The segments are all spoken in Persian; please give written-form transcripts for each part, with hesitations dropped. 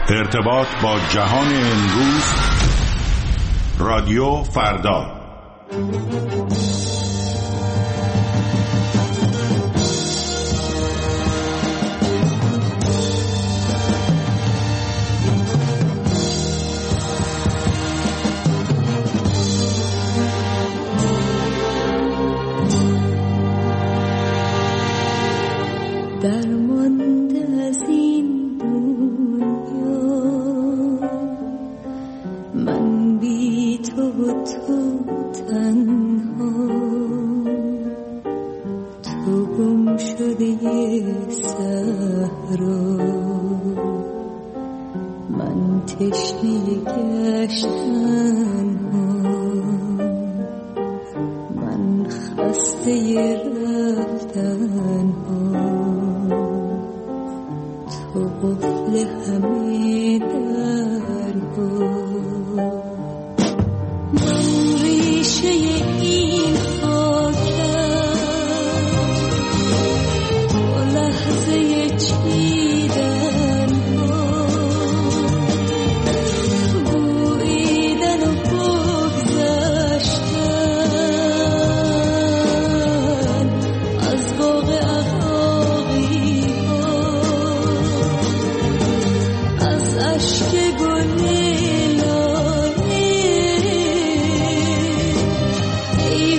ارتباط با جهان امروز، رادیو فردا. ای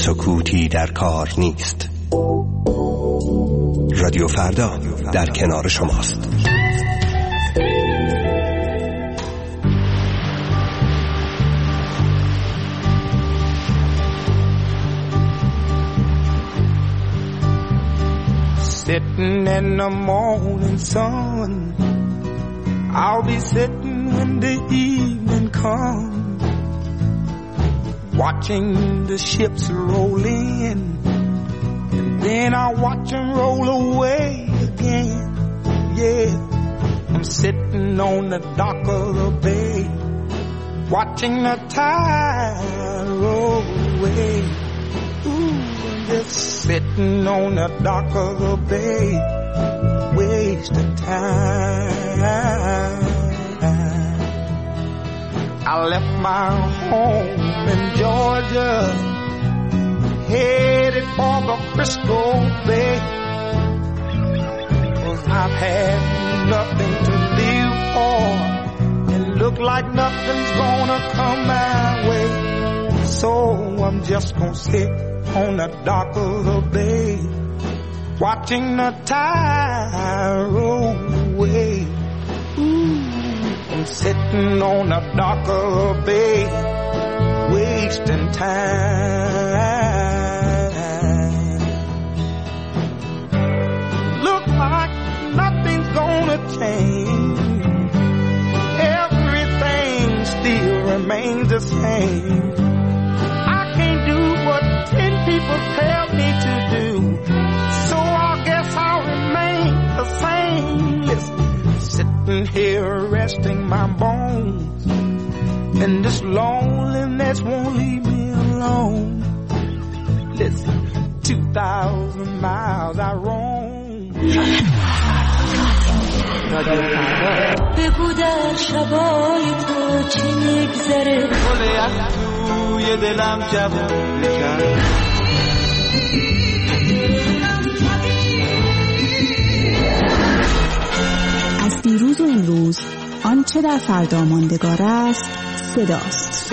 سکوتی در کار نیست. رادیو فردا در کنار شماست. Sitting in the morning sun, I'll be sitting when the evening comes, watching the ships roll in, and then I'll watch them roll away again. Yeah, I'm sitting on the dock of the bay, watching the tide roll away. Ooh, just sitting on the dock of the bay, wasting time. I left my home in Georgia, headed for the Frisco Bay, 'cause I've had nothing to live for, and look like nothing's gonna come my way. So I'm just gonna sit on the dock of the bay, watching the tide roll away. Ooh, I'm sitting on the dock of the bay, wasting time. Look like nothing's gonna change, everything still remains the same. People tell me to do, so I guess I'll remain the same. Listen, sitting here resting my bones, and this loneliness won't leave me alone. Listen, 2,000 miles I roam. بگو در شبای تو چی میگذره، گله از توی دلم جوون بکن. از دیروز و امروز آنچه در فردا ماندگار است صداست.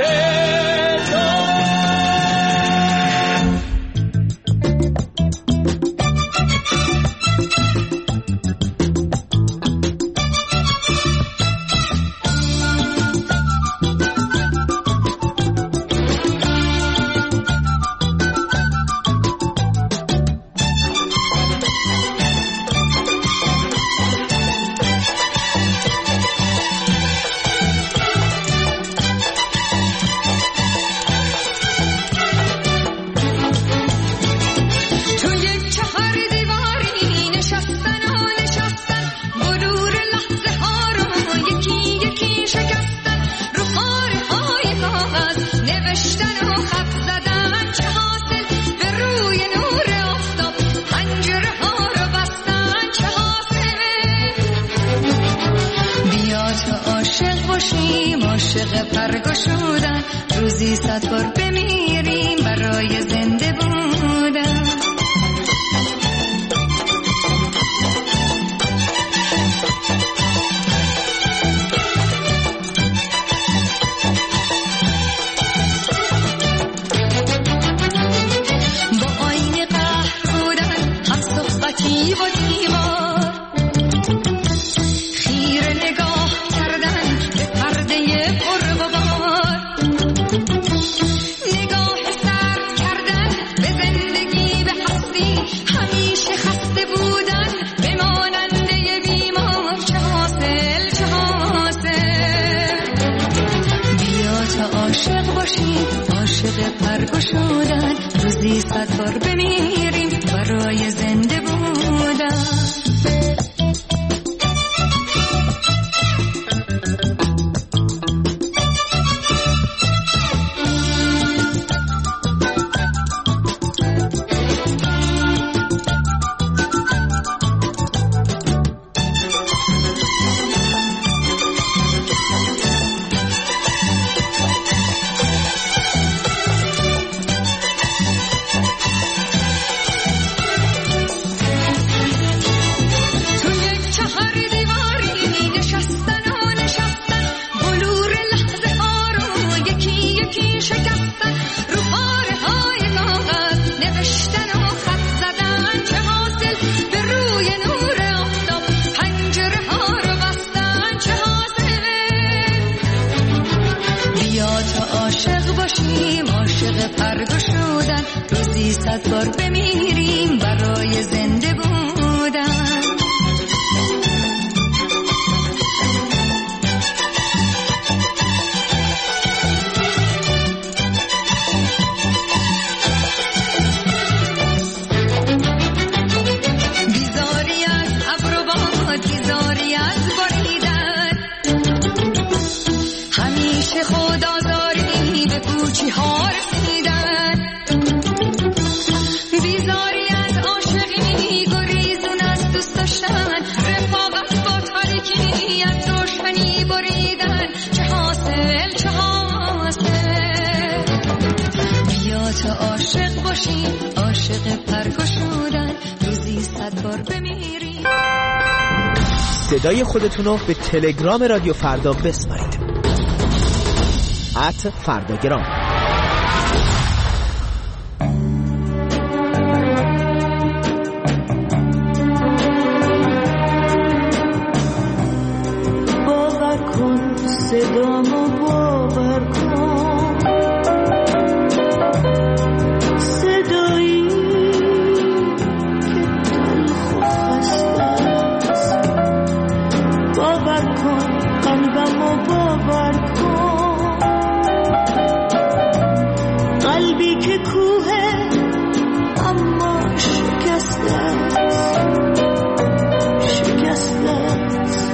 عاشق پرگشودن، روزی 100 بار بمیریم برای زنده بودن. با آینه قهر بودن، هم صحبتی و دیوار، خیره نگاه کردن به پرده پرغبار، نگاه سرد کردن به زندگی، به هستی، همیشه خسته بودن به ماننده بیمار. چه حاصل چه حاصل، بیا تا عاشق باشیم، عاشق پرگشودن، روزی 100 بار بمیریم برای زنده بودن. عاشق پرگشودن، روزی 100 بار بمیریم برای زنده بودن. بیزاری از ابر و باد، بیزاری از بریدن، همیشه خود آزاری به کوچی ها رسیدن. بیزاری از عاشقی، گریزون از دوست داشتن، رفاقت با تاریکی از روشنی بریدن. چه حاصل چه حاصل، بیا تا عاشق باشیم، عاشق پرگشودن، روزی 100 بار بمیریم. صدای خودتونو به تلگرام رادیو فردا بسپارید. @فرداگرام. باور کن صدامو، باور کن صدایی که تلخ و خسته است. باور کن قلبمو، باور کن قلبی که کوه اما شکسته است، شکسته است.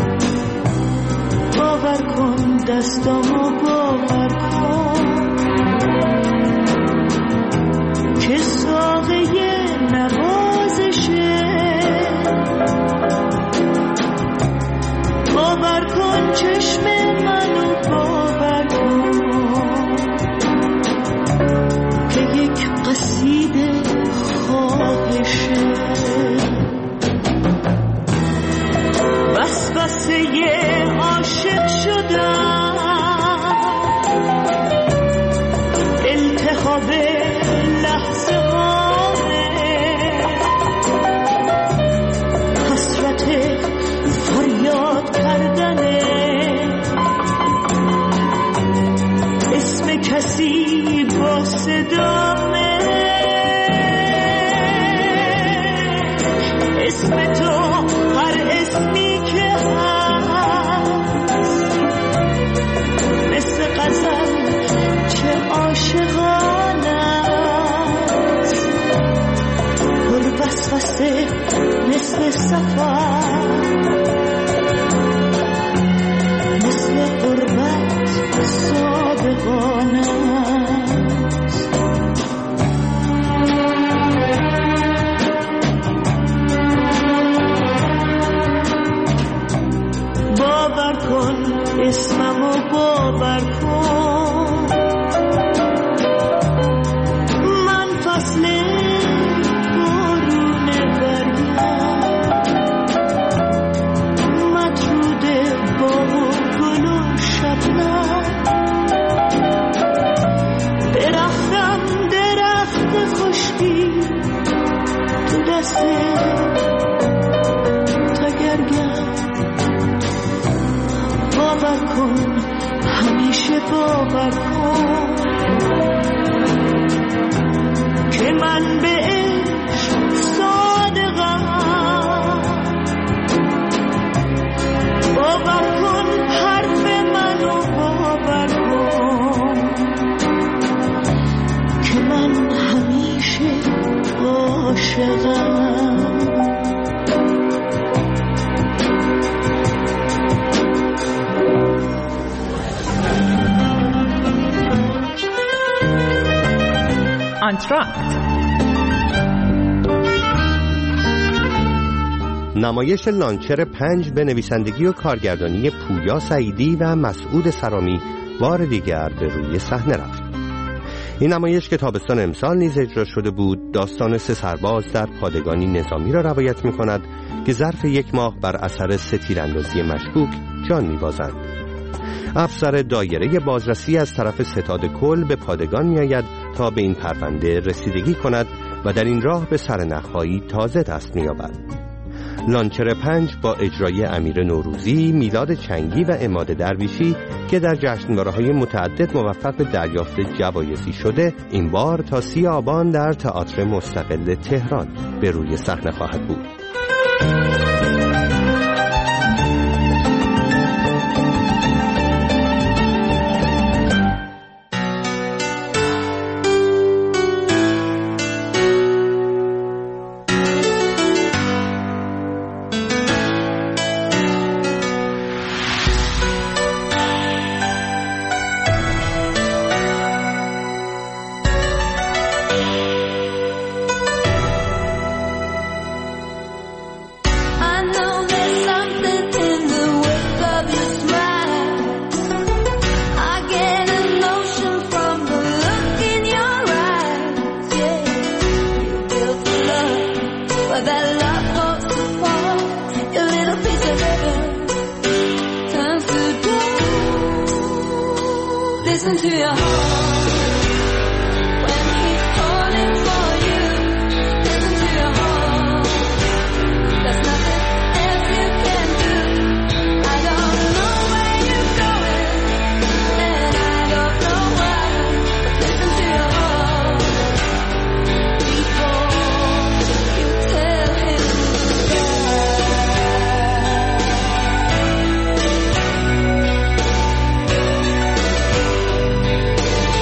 باور کن دستامو، باور کن که ساقه نوازشه. باور کن چشم منو، باور کن که یک قصیده خواهشه. وسوسه عاشق شدم، التهاب لحظه هامه، حسرت فریاد کردنه، اسم کسی با صدامه، اسم تو هر اسمی که هست، مثل غزل چه عاشقانه است، پر وسوسه مثل سفر، مثل غربت صادقانه است. باور کن اسممو، باور کن من فصل بارون برگم، مطرود باغ و گل و شبنم، درختم درخت خشکی تو دست تگرگم. باور کن همیشه، باور کن که من به عشق صادقم. باور کن حرف منو، باور کن که من همیشه عاشقم. آنتراکت، نمایش لانچر 5 به نویسندگی و کارگردانی پویا سعیدی و مسعود سرامی بار دیگر به روی صحنه رفت. این نمایش که تابستان امسال نیز اجرا شده بود، داستان 3 سرباز در پادگانی نظامی را روایت می کند که ظرف 1 ماه بر اثر 3 تیراندازی مشکوک جان می بازند. افسر دایره بازرسی از طرف ستاد کل به پادگان می آید تا به این پرونده رسیدگی کند و در این راه به سرنخ‌هایی تازه دست می یابد. لانچر 5 با اجرای امیر نوروزی، میلاد چنگی و عماد درویشی که در جشنواره‌های متعدد موفق به دریافت جوایزی شده، این بار تا 30 آبان در تئاتر مستقل تهران به روی صحنه خواهد بود. Listen to your heart when he's calling for you. Listen to your heart. There's nothing else you can do. I don't know where you're going, and I don't know why. But listen to your heart before you tell him goodbye.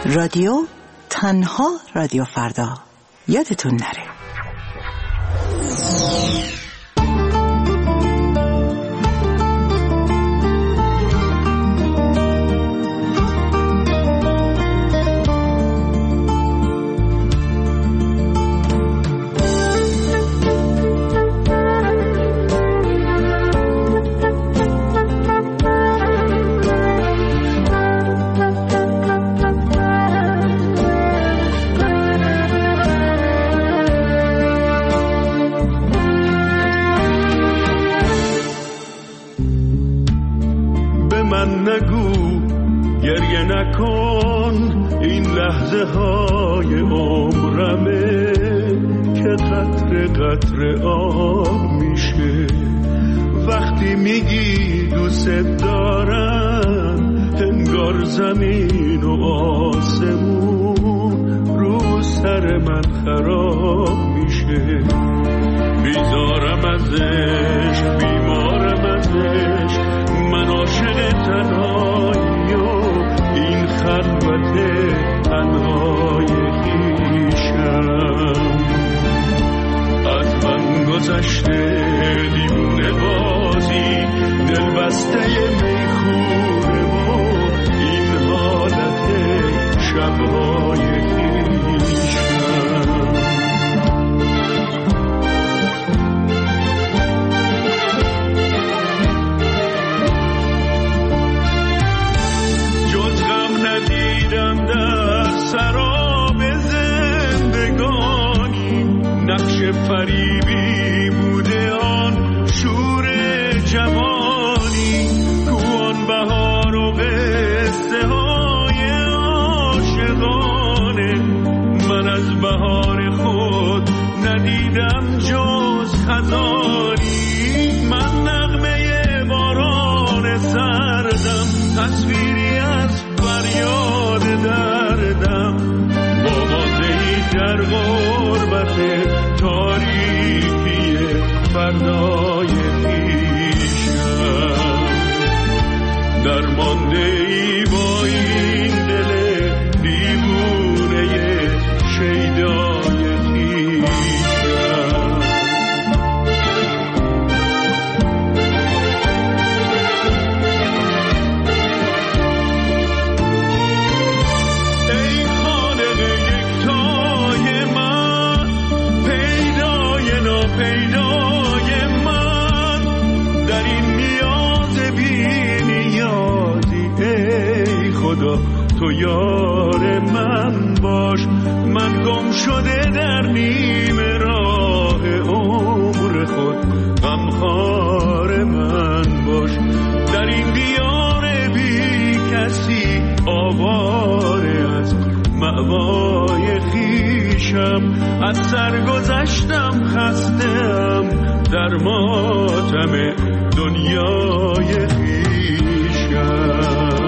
رادیو، تنها رادیو فردا. یادتون نره. نگو گریه نکن، این لحظه های عمرمه که قطره قطره آب میشه. وقتی میگی دوست دارم، انگار زمین و آسمون رو سر من خراب میشه. بیزارم ازش، بیمارم ازش، من عاشق تنهایی و این خلوت تنهای خویشم. از من گذشته دیوونه بازی، دل بسته میخوره و این حالت شبهای خویشم. سراب زندگانی نقش فریبی بوده آن شور جوانی، کوان بهار و قصه های عاشقانه. من از بهار خود ندیدم جز خزانی، من نغمه باران سردم، تصویری از فریاد دردم، بامازهی در غربت تاریکی فردای خویشم. درماندهی با این دل دیوونه شیدای خویشم. پیدای من در این نیاز بی نیازی، ای خدا تو یار من باش. من گم شده در نیم راه عمر خود، غمخوار من باش. در این دیار بی کسی آواره از مأوای خویشم. از سر گذشتم خسته‌ام در ماتم دنیای خویشم.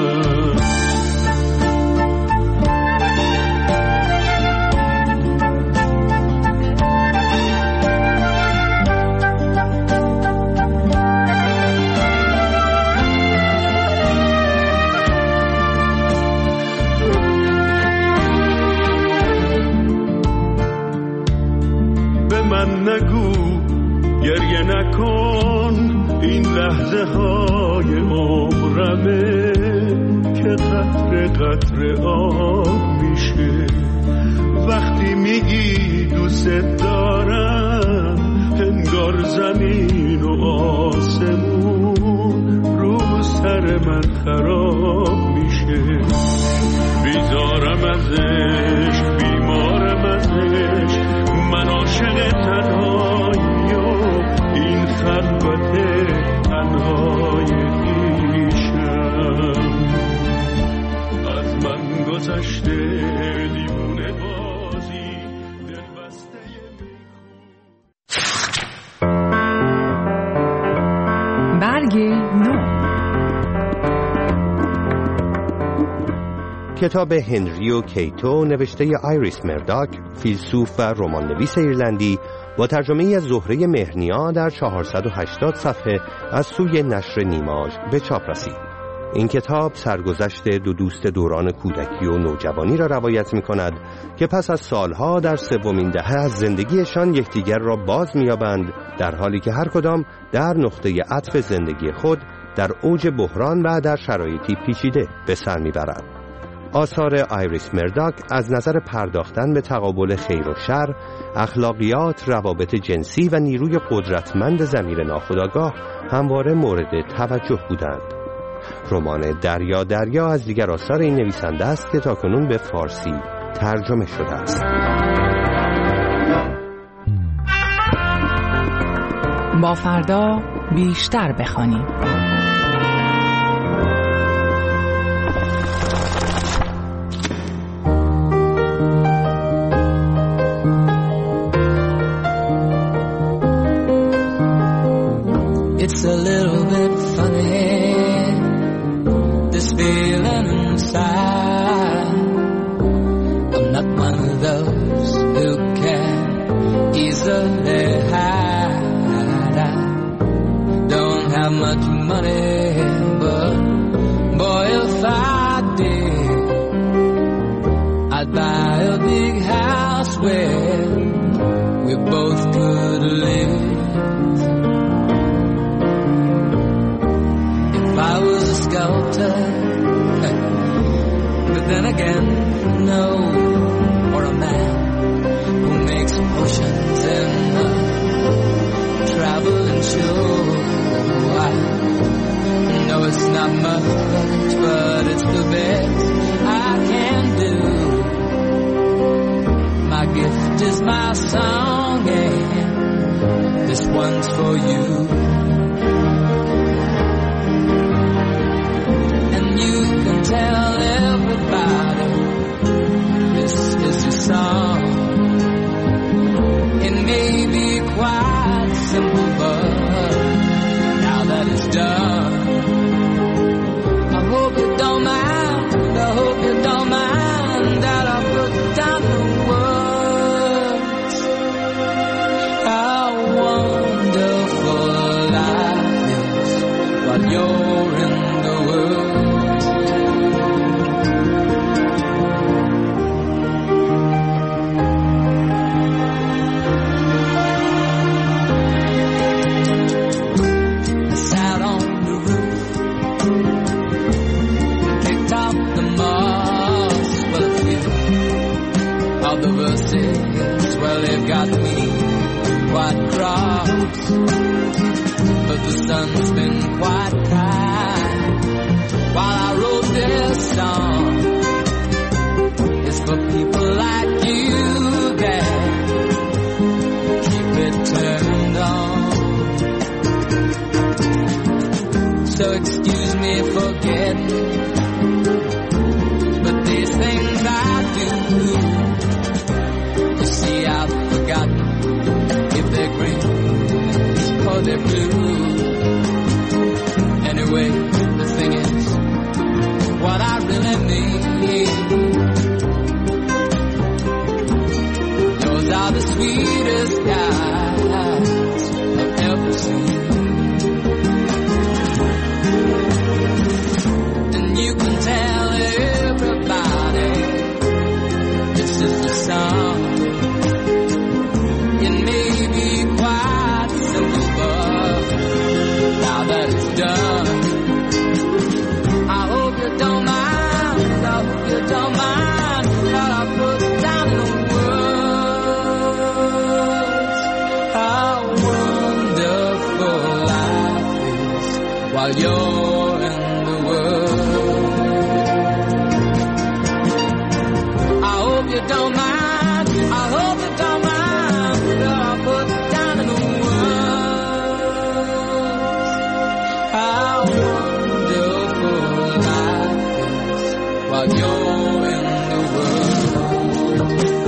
نگو گریه نکن، این لحظه های عمرمه که قطره قطره آب میشه. وقتی میگی دوست دارم، انگار زمین و آسمون رو سر من خراب میشه. بیزارم ازش، بیمارم ازش، من عاشق تنهایی و این خلوت تنهای خویشم. از من گذشته دیوونه بازی، دل بسته برگ نو. کتاب هنریو کیتو نوشته آیریس مرداک، فیلسوف و رمان‌نویس ایرلندی، با ترجمه از زهره مهرنیا در 480 صفحه از سوی نشر نیماژ به چاپ رسید. این کتاب سرگذشت دو دوست دوران کودکی و نوجوانی را روایت می کند که پس از سالها در سومین دهه از زندگیشان یکدیگر را باز می یابند، در حالی که هر کدام در نقطه عطف زندگی خود در اوج بحران و در شرایطی پیچیده به سر می برند. آثار آیریس مرداک از نظر پرداختن به تقابل خیر و شر، اخلاقیات، روابط جنسی و نیروی قدرتمند ضمیر ناخودآگاه همواره مورد توجه بودند. رمان دریا دریا از دیگر آثار این نویسنده است که تاکنون به فارسی ترجمه شده است. با فردا بیشتر بخوانیم. It's a little bit funny, this feeling inside. I'm not one of those who can easily hide. I don't have much money, but boy, if I did, I'd buy a big house where we both could live. I was a sculptor, but then again, no, or a man who makes potions in a traveling show. I know it's not much, but it's the best I can do. My gift is my song, and this one's for you. You can tell everybody this is your song. It may be quite simple, but now that it's done, I hope you don't mind, I hope you don't mind that I put down the words. How wonderful life is while you're in the world. The verses, well, they've got me quite cross, but the sun's been quite kind while I wrote this song. It's for people like you that keep it turned on. So excuse me for getting, but these things I do, see, I've forgotten if they're green or they're blue. Anyway, the thing is, what I really need, yours are the sweetest eyes I've ever seen. And you can tell everybody this is the song. Done. I hope you don't mind, I hope you don't mind that I put down the words. How wonderful life is while you're in the world. I hope you don't mind, I hope you don't mind that I put down the words. How wonderful life is while you're in the world.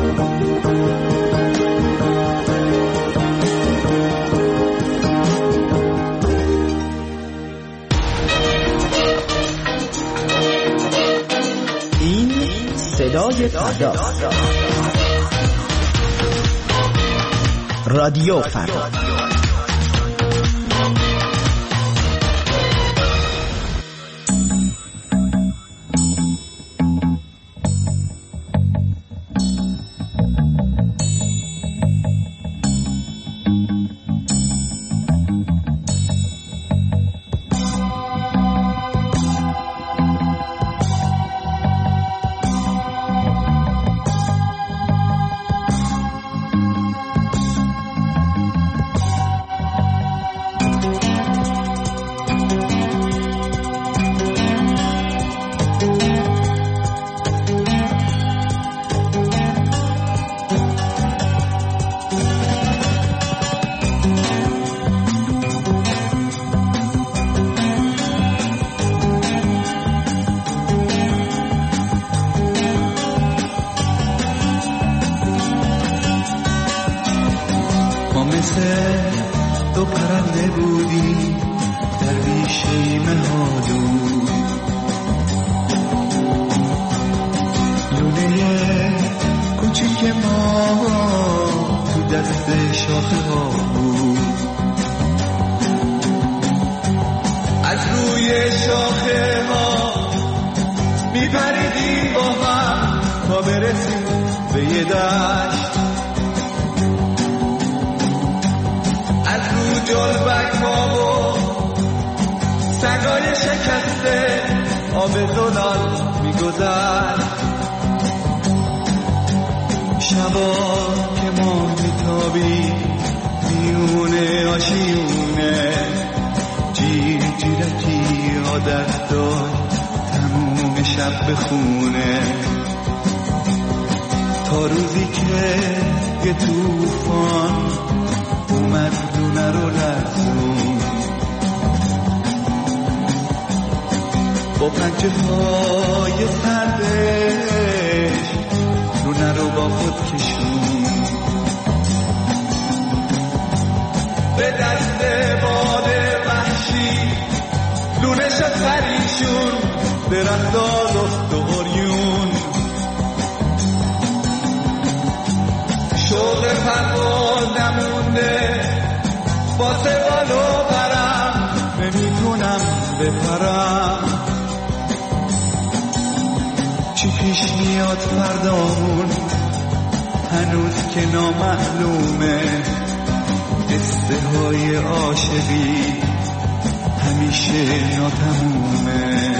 این صدای فردا، رادیو فردا. مثل دو پرنده بودی در بیشه مهالو، لونه کوچیک ما تو دست شاخه ها بود. از روی شاخه ها میپریدیم با هم تا برسیم به یه دشت. از رو جلبک ها و سگای شکسته آب زلال میگذشت. شبا که ما میتابیم میونه آشیونه، جیر جیرکی عادت داشت تموم شب بخونه، تا روزی که یه توفان اومد لونه رو لرزون، با پنجه های سردش لونه رو با خود کشون. به دست باد وحشی لونه شد پریشون، درختا لخت و عریون. شوق پرواز نمونده واسه بالو برم، نمیتونم بپرم. چی پیش میاد فردامون هنوز که نامعلومه، قصه های عاشقی همیشه ناتمومه.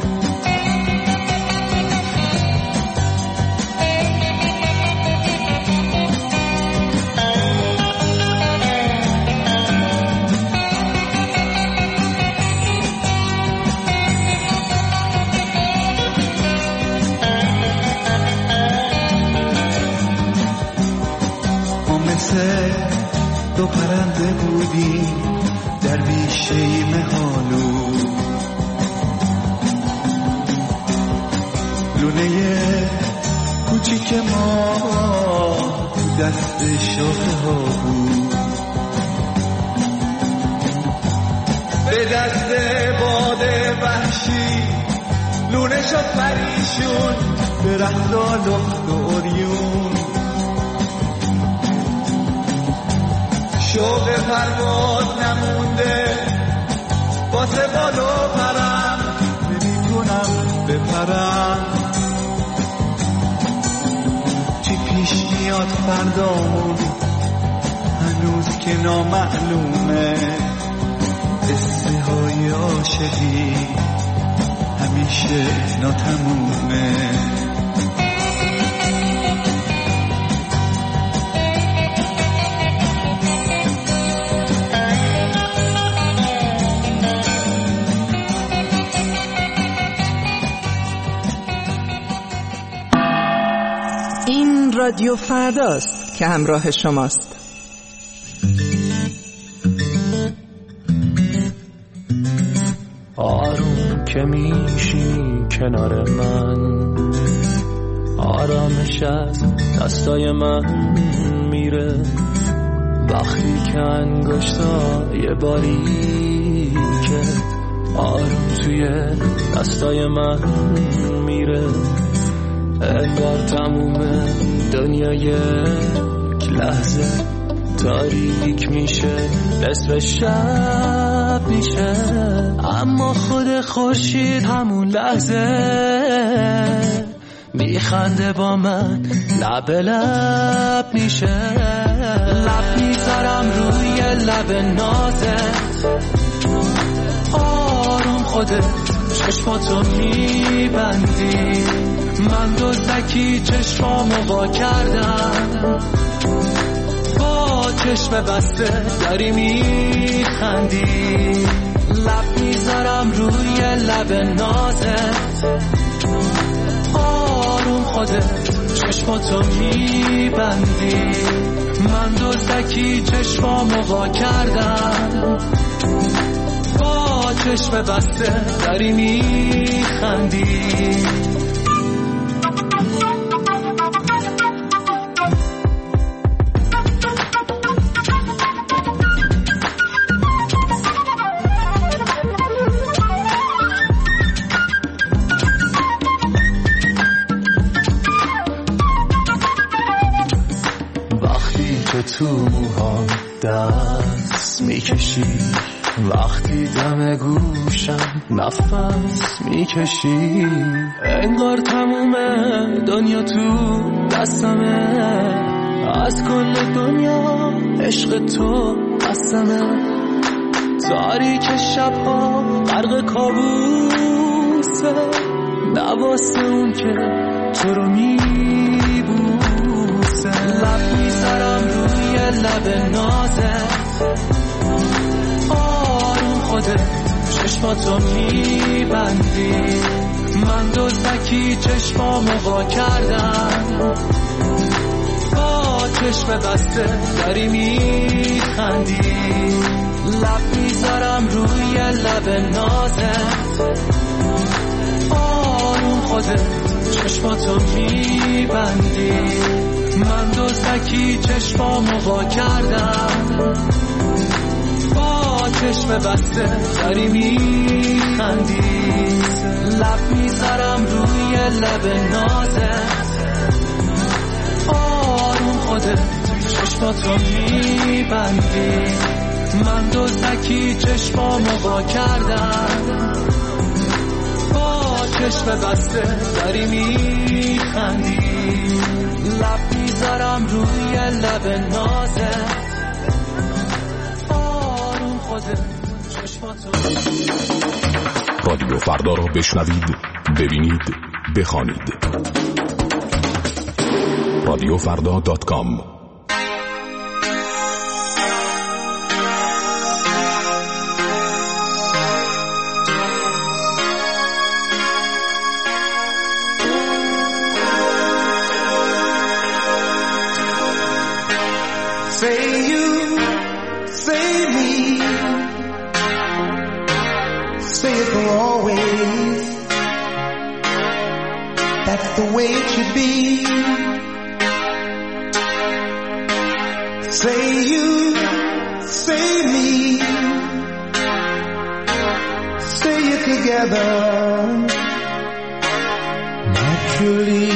دو پرنده بودی در بیشه مهالو، لونه کوچیک ما دست شاخه ها بود. به دست باد وحشی لونه شد پریشون، درختا لخت و عریون. شوق پرواز نمونده واسه بالو پرم، نمیتونم بپرم. چی پیش میاد فردامون هنوز که نامعلومه، قصه های عاشقی همیشه ناتمومه. رادیو فرداست که همراه شماست. آروم که میشینی کنار من، آرامش از دستای من میره، وقتی که انگشتای باریکه آروم توی دستای من میره، انگار تموم دنیا یک لحظه تاریک میشه، نصف شب میشه، اما خود خورشید همون لحظه میخنده با من، لب لب میشه، لب میذارم روی لب نازت، آروم خودت چشماتو میبندی، من دزدکی چشمامو وا کردم، با چشم بسته داری میخندی، لب میذارم روی لب نازت، آروم خودت چشماتو میبندی، من دزدکی چشمامو وا کردم، با چشم بسته داری میخندی. دست میکشی، وقتی دم گوشم نفس میکشی، انگار تمومه دنیا تو دستمه، از کل دنیا عشق تو قسمه، تاریک شبها غرق کابوسه، نواسه اون که تو رو میبوسه، لب میذارم روی لب نازت، آروم خودت چشماتو میبندی، من دزدکی چشمامو وا کردم، با چشم بسته داری میخندی، لب میذارم روی لب نازت، آروم خودت چشماتو میبندی، من دزدکی چشمامو وا کردم، با چشم بسته داری میخندی، لب میذارم روی لب نازت، آروم خودت چشماتو میبندی، من دزدکی چشمامو وا کردم، با چشم بسته داری میخندی، لب میذارم روی لب نازت، آروم خودت چشماتو. رادیو فردا را بشنوید، ببینید، بخوانید. رادیوفردا.com. Say you, say me, say it for always, that's the way it should be. Say you, say me, say it together, naturally.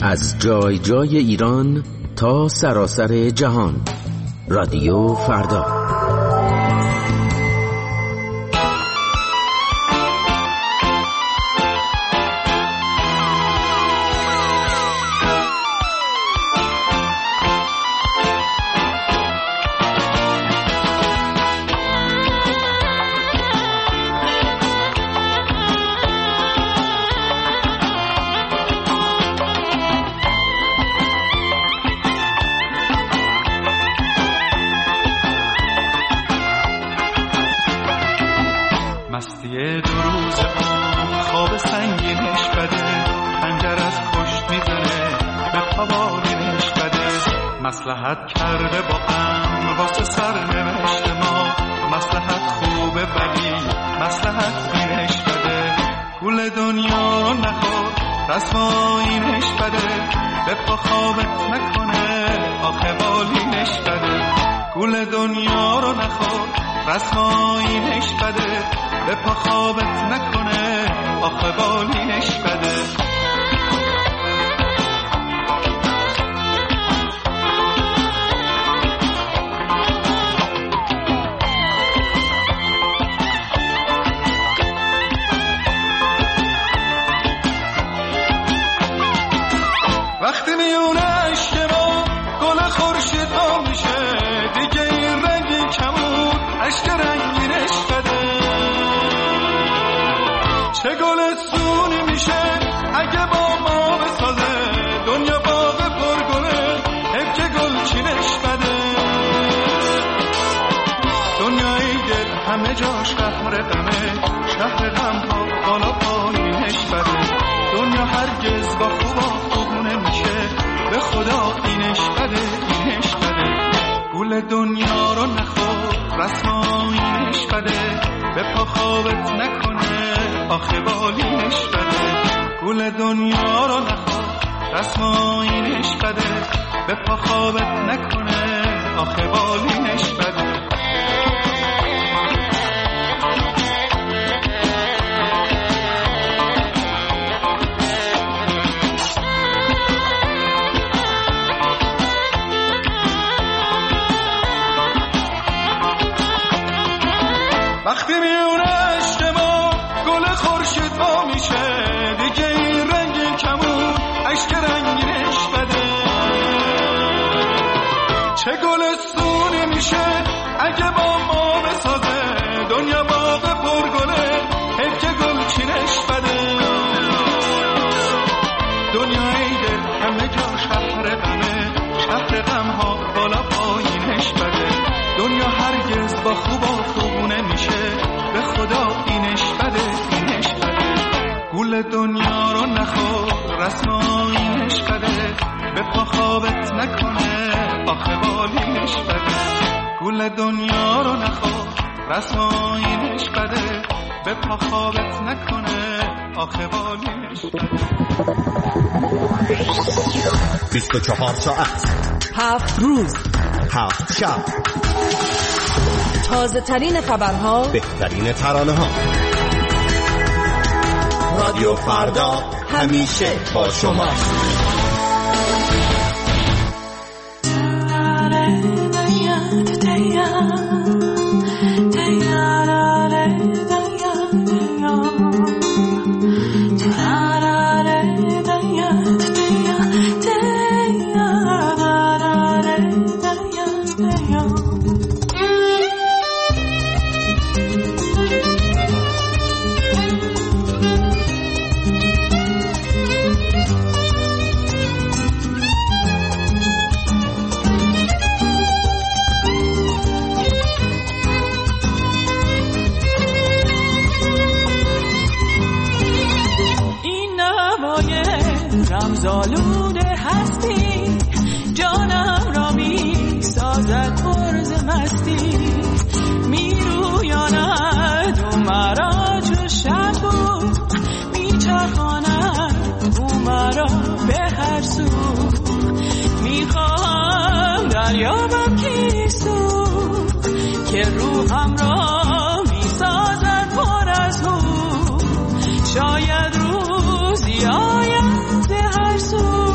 از جای جای ایران تا سراسر جهان. رادیو فردا. مصلحت کرده با هم واسه سرنوشت ما، مصلحت خوبه ولی مصلحت اینش بده. گول دنیا رو نخور رسوایینش بده، به پا خوابت نکنه آخه بالینش بده. گول دنیا رو نخور رسوایینش بده، به پا خوابت نکنه آخه بالینش بده. وقتی میونه عشق ما گل خورشید ها میشه، دیگه این رنگی کمون عشق رنگینش بده. چه گل سونی میشه اگه با ما بسازه، دنیا باغ پرگله حیف که گل چینش بده. دنیایی دل همه جاش قهر غمه، شهر غم ها بالا پایینش بده. دنیا هرگز با خوبونه میشه، به خدا اینش بده اینش بده. گول دنیا رو نخور رسوایینش بده، به پا خوابت نکنه آخه بالینش بده. گول دنیا رو نخور رسوایینش بده، به پا خوابت نکنه آخه بالینش بده. وقتی میونه عشق ما گل خورشید ها میشه، دیگه این رنگی کمون عشق رنگینش بده. چه گل سونی میشه اگه با ما بسازه، دنیا باغ پرگله حیف که گل چینش بده. دنیای دل همه جا شهر غمه، شهر غم ها بالا پایینش بده. دنیا هرگز با خوبونه میشه، به خدا اینش بده اینش بده. گول دنیا رو نخور رسوایینش بده، به پا خوابت نکنه آخه بالینش بده. گول دنیا رو نخور رسوایینش بده، به پا خوابت نکنه آخه بالینش بده. 24 ساعت 7 روز 7 شب، تازه ترین خبرها، بهترین ترانه ها. رادیو فردا همیشه با شما. رمزآلوده هستی، جانم را می سازد پرز مستی. می رویاند او مرا چو شب بود، می چرخاند او مرا به هر سو. می خواهم دریابم کیسو که روحم را می سازد پر از او. شاید روزی آید هر سو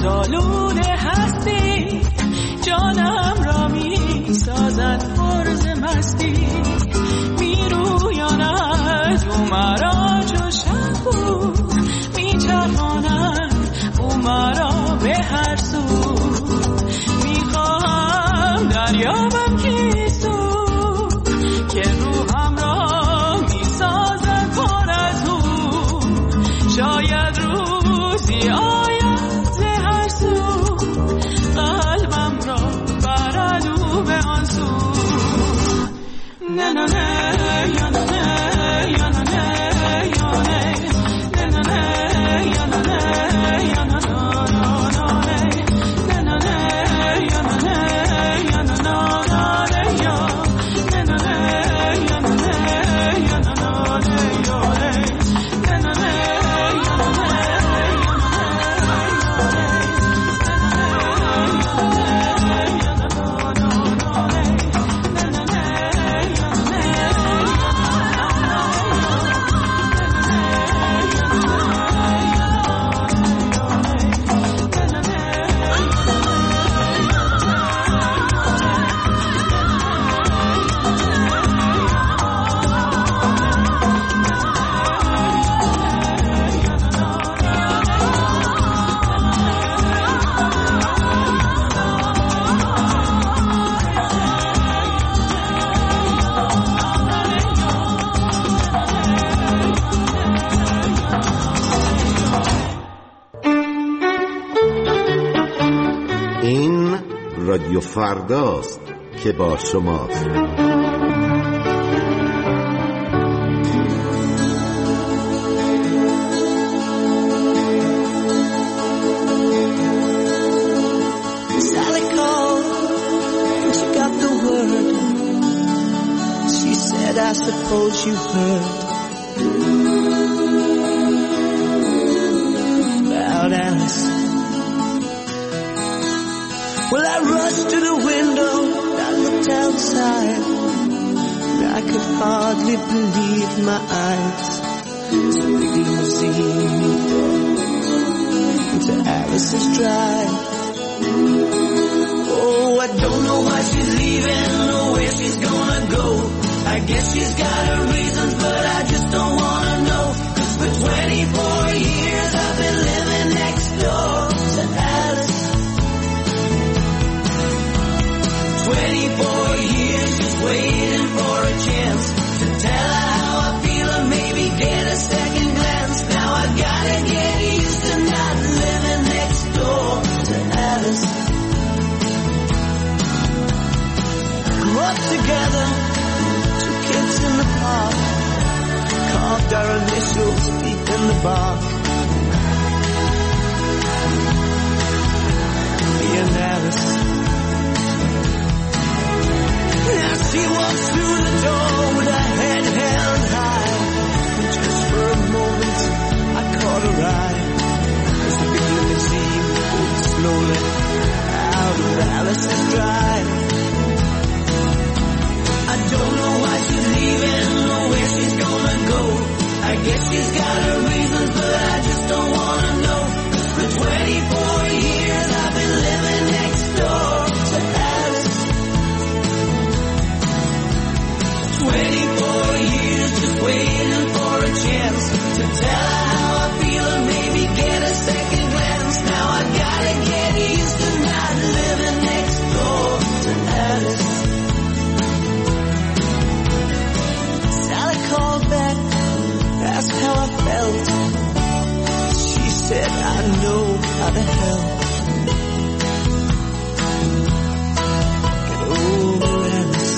سالونه هستی جانم را می سازد پرز مستی می رویاند او مرا چو شبو می چرخاند او مرا به هر سو می خواهم دریابم که سو که روحم را می سازد پر از او شاید روزی آید ز هر سو قلبم را برد او به آن سو نه نه نه یا نه نه یا نه نه یا نه نه نه یا نه نه یا نه رادیو فرداست که با شماست. Sally called and she got the word. She said, I suppose you heard about Alice. Well, I rushed to the window, I looked outside, and I could hardly believe my eyes. It's a big limousine into Alice's drive. Oh, I don't know why she's leaving or where she's gonna go. I guess she's got her reasons, but I just don't wanna know. 'Cause for 24 years I've been living next door to Alice. 24 years just waiting for a chance to tell her how I feel or maybe get a second glance. Now I gotta get used to not living next door to Alice. Grew up together, 2 kids in the park, carved our initials deep in the bark. Me and Alice. Now she walks through the door with her head held high, and just for a moment I caught her eye as the big limousine moved slowly out of Alice's drive. I don't know why she's leaving or where she's gonna go. I guess she's got her reasons, but I just don't wanna know. 'Cause for 24 years I've been living next door to Alice. 24 years just waiting for a chance to tell her how I feel or maybe get a second glance. Now I gotta get used to not living next door to Alice. Sally called back, asked how I felt. She said, I know how to help. Get over Alice.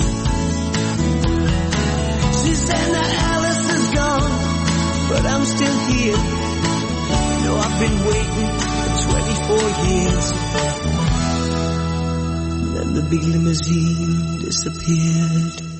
She said that Alice is gone, but I'm still here. No, I've been waiting for 24 years. Then the big limousine disappeared.